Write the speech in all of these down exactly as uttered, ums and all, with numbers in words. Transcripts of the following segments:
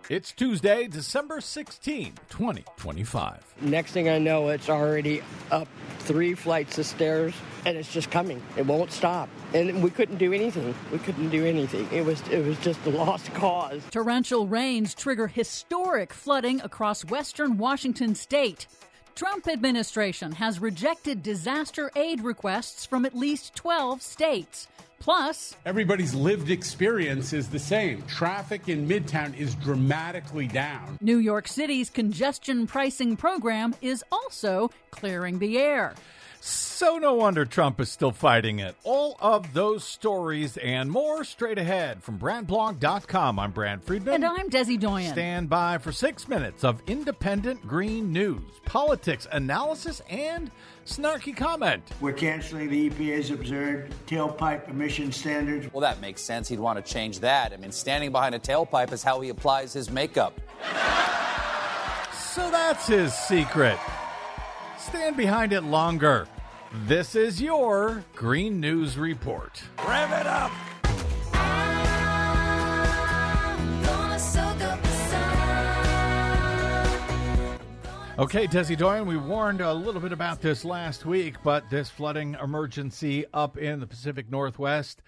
It's Tuesday, December sixteenth, twenty twenty-five. Next thing I know, it's already up three flights of stairs, and it's just coming. It won't stop. And we couldn't do anything. We couldn't do anything. It was it was just a lost cause. Torrential rains trigger historic flooding across western Washington state. Trump administration has rejected disaster aid requests from at least twelve states. Plus, everybody's lived experience is the same. Traffic in Midtown is dramatically down. New York City's congestion pricing program is also clearing the air. So no wonder Trump is still fighting it. All of those stories and more straight ahead from Brand Blog dot com. I'm Brad Friedman. And I'm Desi Doyen. Stand by for six minutes of independent green news, politics, analysis, and snarky comment. We're canceling the E P A's observed tailpipe emission standards. Well, that makes sense. He'd want to change that. I mean, standing behind a tailpipe is how he applies his makeup. So that's his secret. Stand behind it longer. This is your Green News Report. Rev it up! Okay, Desi Doyen, we warned a little bit about this last week, but this flooding emergency up in the Pacific Northwest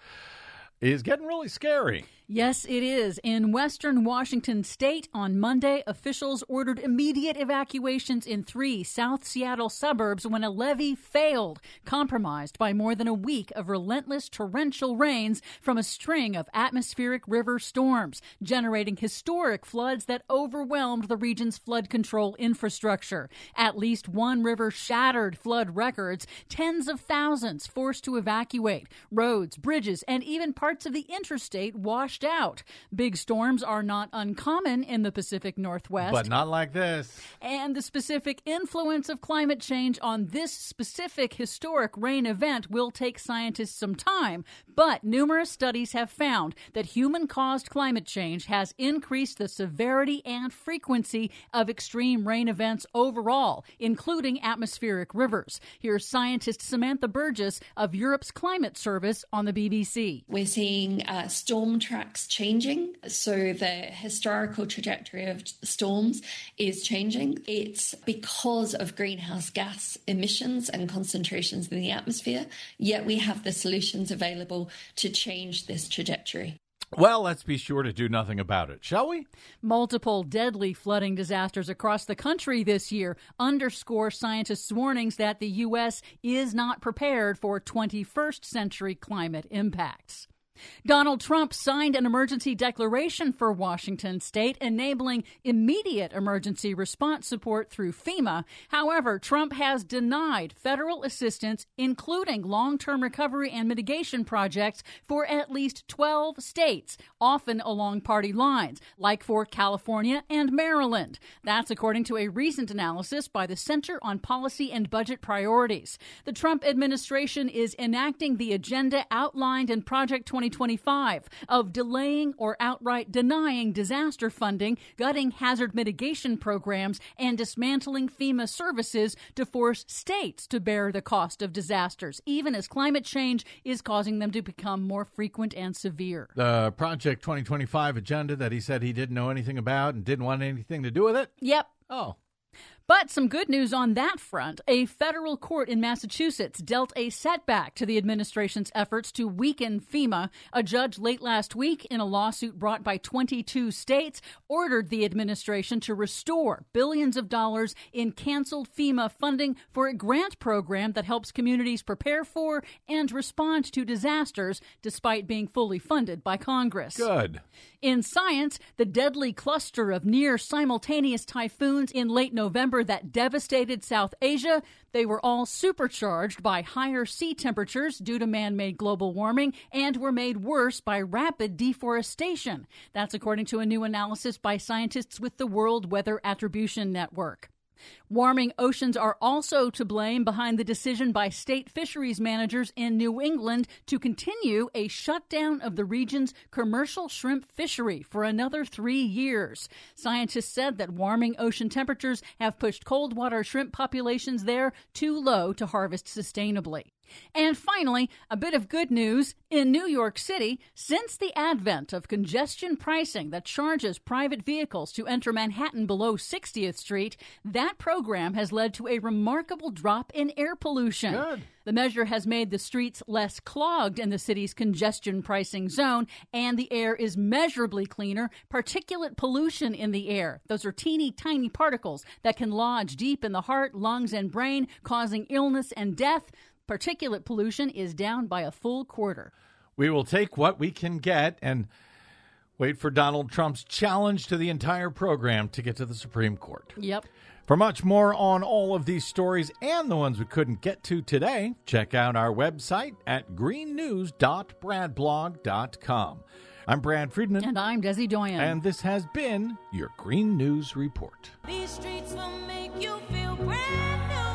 is getting really scary. Yes, it is. In western Washington state on Monday, officials ordered immediate evacuations in three South Seattle suburbs when a levee failed, compromised by more than a week of relentless torrential rains from a string of atmospheric river storms, generating historic floods that overwhelmed the region's flood control infrastructure. At least one river shattered flood records, tens of thousands forced to evacuate, roads, bridges, and even parts of the interstate washed out. Big storms are not uncommon in the Pacific Northwest. But not like this. And the specific influence of climate change on this specific historic rain event will take scientists some time. But numerous studies have found that human-caused climate change has increased the severity and frequency of extreme rain events overall, including atmospheric rivers. Here's scientist Samantha Burgess of Europe's Climate Service on the B B C. We're seeing uh, storm tracks changing, so the historical trajectory of storms is changing. It's because of greenhouse gas emissions and concentrations in the atmosphere, yet we have the solutions available to change this trajectory. Well, let's be sure to do nothing about it, shall we? Multiple deadly flooding disasters across the country this year underscore scientists' warnings that the U S is not prepared for twenty-first century climate impacts. Donald Trump signed an emergency declaration for Washington state enabling immediate emergency response support through FEMA. However, Trump has denied federal assistance, including long-term recovery and mitigation projects for at least twelve states, often along party lines, like for California and Maryland. That's according to a recent analysis by the Center on Policy and Budget Priorities. The Trump administration is enacting the agenda outlined in Project twenty twenty-five of delaying or outright denying disaster funding, gutting hazard mitigation programs, and dismantling FEMA services to force states to bear the cost of disasters, even as climate change is causing them to become more frequent and severe. The Project twenty twenty-five agenda that he said he didn't know anything about and didn't want anything to do with it? Yep. Oh. But some good news on that front. A federal court in Massachusetts dealt a setback to the administration's efforts to weaken FEMA. A judge late last week, in a lawsuit brought by twenty-two states, ordered the administration to restore billions of dollars in canceled FEMA funding for a grant program that helps communities prepare for and respond to disasters, despite being fully funded by Congress. Good. In science, the deadly cluster of near-simultaneous typhoons in late November that devastated South Asia, they were all supercharged by higher sea temperatures due to man-made global warming and were made worse by rapid deforestation. That's according to a new analysis by scientists with the World Weather Attribution Network. Warming oceans are also to blame behind the decision by state fisheries managers in New England to continue a shutdown of the region's commercial shrimp fishery for another three years. Scientists said that warming ocean temperatures have pushed cold water shrimp populations there too low to harvest sustainably. And finally, a bit of good news. In New York City, since the advent of congestion pricing that charges private vehicles to enter Manhattan below sixtieth Street, that program has led to a remarkable drop in air pollution. Good. The measure has made the streets less clogged in the city's congestion pricing zone, and the air is measurably cleaner. Particulate pollution in the air. Those are teeny tiny particles that can lodge deep in the heart, lungs, and brain, causing illness and death. Particulate pollution is down by a full quarter. We will take what we can get and wait for Donald Trump's challenge to the entire program to get to the Supreme Court. Yep. For much more on all of these stories and the ones we couldn't get to today, check out our website at green news dot brad blog dot com. I'm Brad Friedman. And I'm Desi Doyen. And this has been your Green News Report. These streets will make you feel brand new.